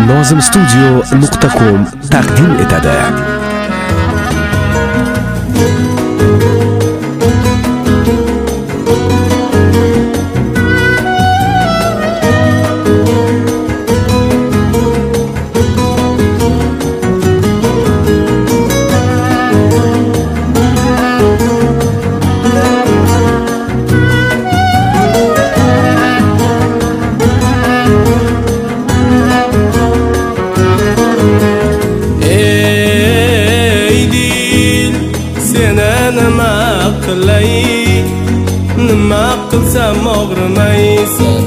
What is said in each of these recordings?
nozimstudio.com taqdim etadi. Nima qilsam og'rimaysan,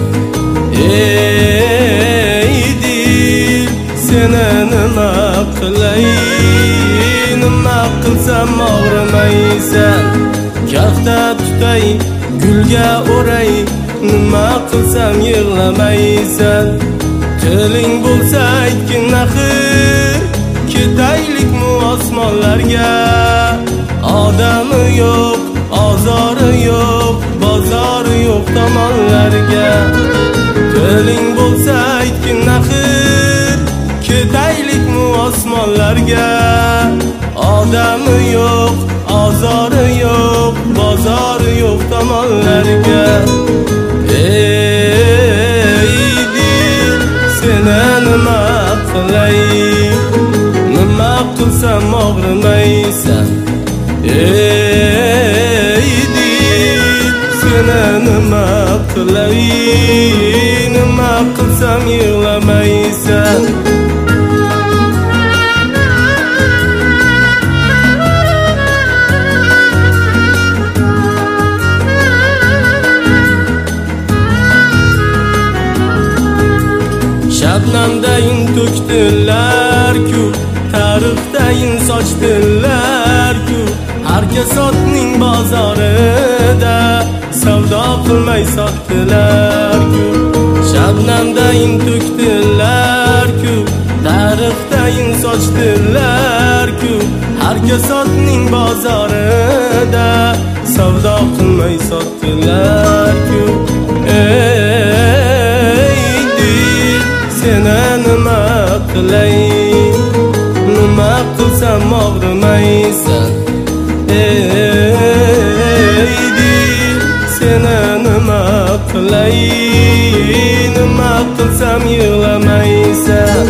ey dil, seni nima qilay, nima qilsam og'rimaysan, kafta tutay, gulga o'ray, nima qilsam yig'lamaysan, tiling bo'lsa aytgin axir, ketaylikmi osmonlarga, odami yo'q, ozori yo'q, bozori yo'q tomonlarga, tiling bo'lsa aytgin axir, ketaylikmi osmonlarga, odami yo'q, ozori yo'q, bozori yo'q tomonlarga. Ey dil, seni nima qilay, nima qilsam og'rimaysan, ey dil, seni nima qilay, nima qilsam yig'lamaysan. Shabnamdayin to'kdilar-ku, tarixdayin sochdilar-ku, har kasotning bozorida savdo qilmay sotdilar-ku. Shabnamdayin to'kdilar-ku, tarixdayin sochdilar-ku, har kasotning bozorida savdo qilmay sotdilar-ku. Ey dil, seni nima qilay, nima qilsam og'rimaysan, ey dil, seni nima qilay, nima qilsam yig'lamaysan.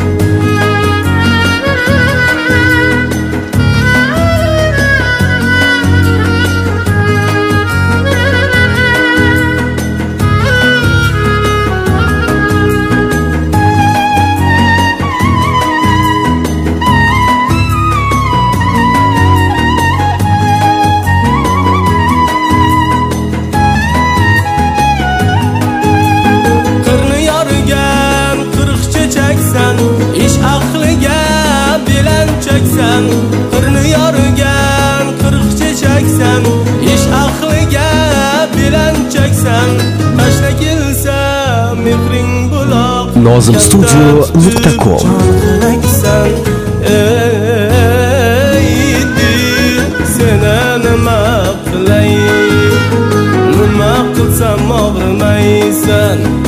Ish aqliga belanchaksan, qirni yorgan qirq chechaksan, ish aqliga belanchaksan, tashla kelsa mehring buloq, nozimstudio.com. Ey dil, seni nima qilay, nima qilsam og'rimaysan.